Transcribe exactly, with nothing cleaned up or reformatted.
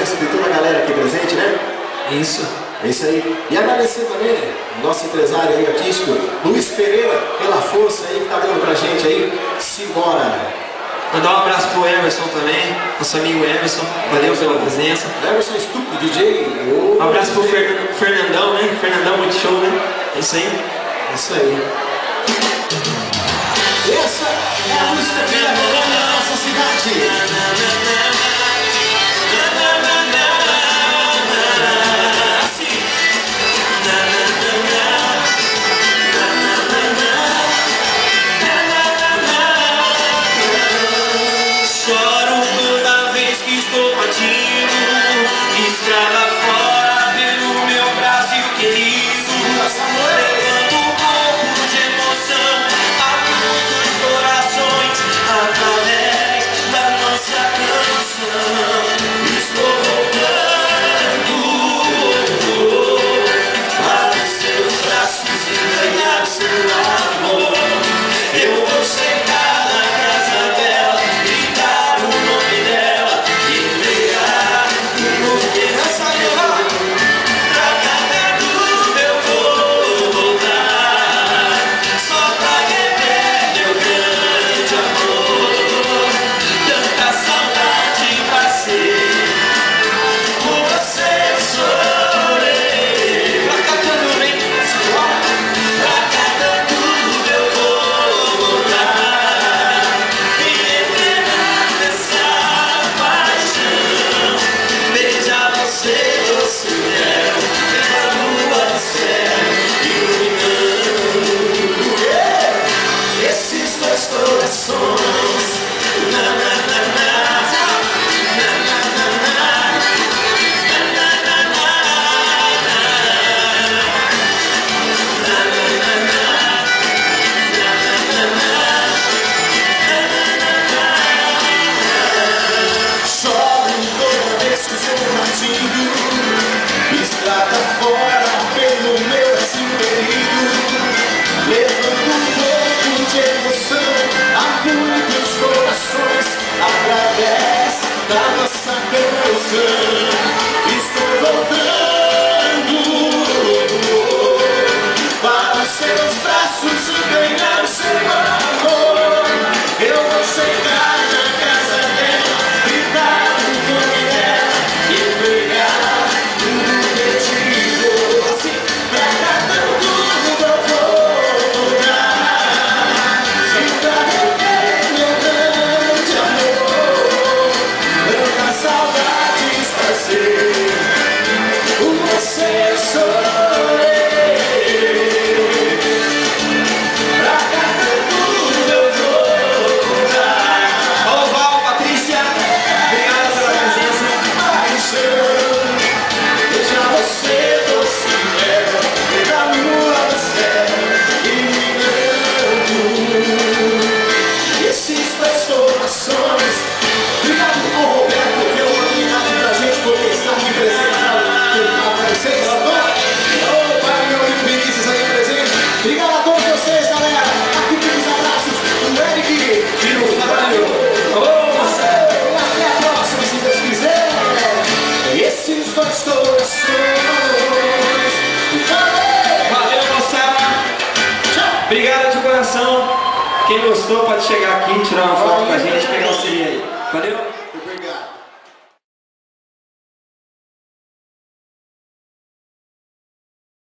presença de toda a galera aqui presente, né? Isso. É isso aí. E agradecer também o nosso empresário aí, artístico, Luiz Pereira, pela força aí que tá dando pra gente aí. Simbora! Mandar um abraço pro Emerson também, nosso amigo Emerson, valeu pela presença. Emerson Estúpido, D J. Oh, um abraço pro D J. Fernandão, né? Fernandão Multishow, né? É isso aí. É isso aí. Essa é a música que é da nossa cidade. Estrada fora pelo meu Brasil querido, levando um pouco de emoção a muitos corações através da nossa canção. Estou voltando para os seus braços e ganhar seu amor. Eu vou chegar na casa dela, gritar o nome dela e entregar o novo que essa levar. Pra cada dúvida eu vou voltar, só pra rever meu grande amor. Tanta saudade passei, por você eu chorei. Pra cada dúvida, pra cada dúvida eu vou voltar e entregar nessa paixão. Beijar você, doce mel, ver a lua do céu iluminando esses dois corações. Na, na, na, na. Na, na, na, na. Na, na, na, na. Na, na, na, na. Choro toda vez que estou partindo, estrada fora pelo meu Brasil querido, levando um pouco de emoção a muitos corações através da nossa canção. Estou voltando para os seus braços e ganhar o seu amor. Eu vou chegar na casa dela, gritar o nome dela e entregar tudo perdido. Assim, pra cada dúvida eu vou mudar, e pra rever meu grande amor. Tantas saudades passei, por você eu chorei. Pra cada dúvida eu vou mudar. Ô Val, Patrícia, obrigado pela presença. Paixão, veja você, doce mel, ver a lua do céu iluminando esses dois corações. Obrigado ao Roberto pela oportunidade da gente poder estar aqui presente para vocês. Ô, pai, meu amigo Vinícius aí presente. Obrigado a todos vocês, galera. Aqui tem os abraços do Eric e do Fabrício. Ô, Marcelo, e até a próxima, se Deus quiser. Esses dois corações. Valeu, moçada. Tchau. Obrigado de coração. Quem gostou pode chegar aqui, tirar uma foto com a gente, pegar o C D aí. Valeu?